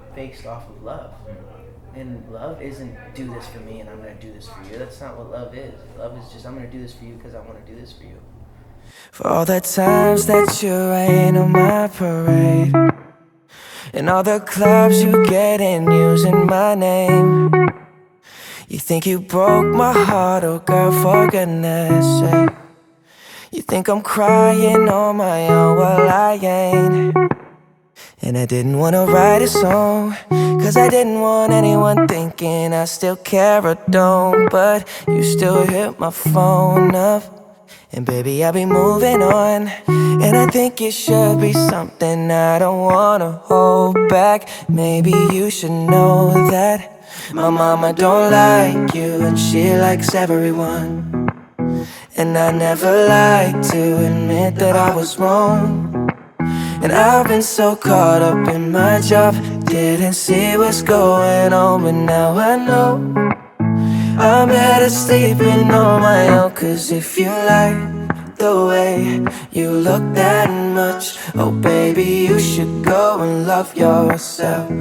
based off of love. And love isn't do this for me and I'm gonna do this for you. That's not what love is. Love is just I'm gonna do this for you because I want to do this for you. For all the times that you rain on my parade, and all the clubs you get in using my name. You think you broke my heart, oh girl, for goodness sake. You think I'm crying on my own, well I ain't. And I didn't wanna write a song, cause I didn't want anyone thinking I still care or don't. But you still hit my phone up, and baby, I'll be moving on. And I think it should be something I don't wanna hold back. Maybe you should know that my mama don't like you, and she likes everyone. And I never like to admit that I was wrong. And I've been so caught up in my job, didn't see what's going on. But now I know I'm better sleeping on my own. Cause if you like the way you look that much, oh baby, you should go and love yourself.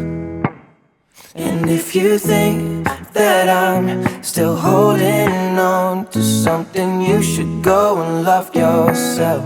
And if you think that I'm still holding on to something, you should go and love yourself.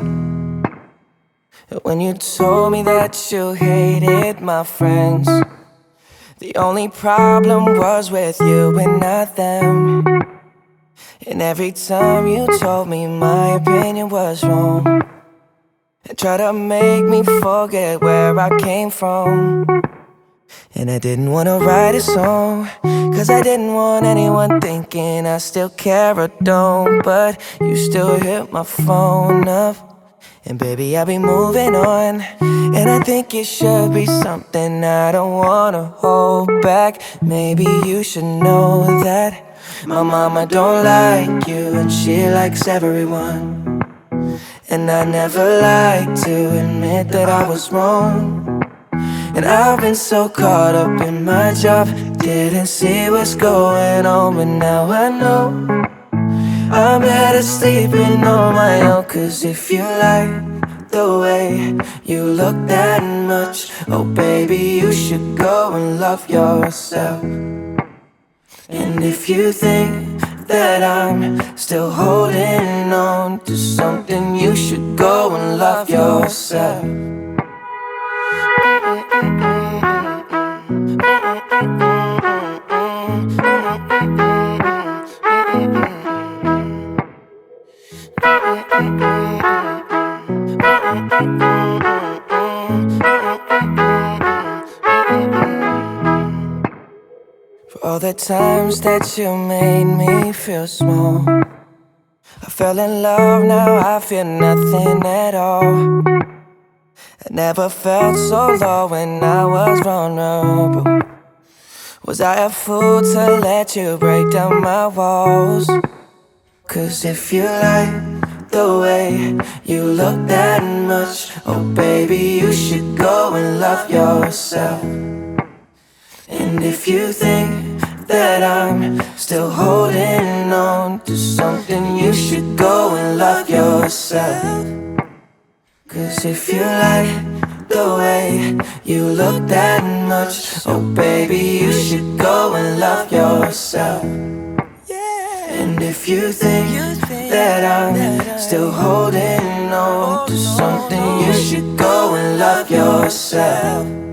When you told me that you hated my friends, the only problem was with you and not them. And every time you told me my opinion was wrong, and tried to make me forget where I came from. And I didn't wanna write a song, cause I didn't want anyone thinking I still care or don't. But you still hit my phone up, and baby, I'll be moving on. And I think it should be something I don't wanna hold back. Maybe you should know that my mama don't like you, and she likes everyone. And I never like to admit that I was wrong. And I've been so caught up in my job, didn't see what's going on. But now I know I'm better sleeping on my own. Cause if you like the way you look that much, oh baby, you should go and love yourself. And if you think that I'm still holding on to something, you should go and love yourself. For all the times that you made me feel small, I fell in love, now I feel nothing at all. I never felt so low when I was vulnerable. Was I a fool to let you break down my walls? Cause if you like the way you look that much, oh baby, you should go and love yourself. And if you think that I'm still holding on to something, you should go and love yourself. Cause if you like the way you look that much, oh baby, you should go and love yourself. And if you think that I'm still holding on to something, you should go and love yourself.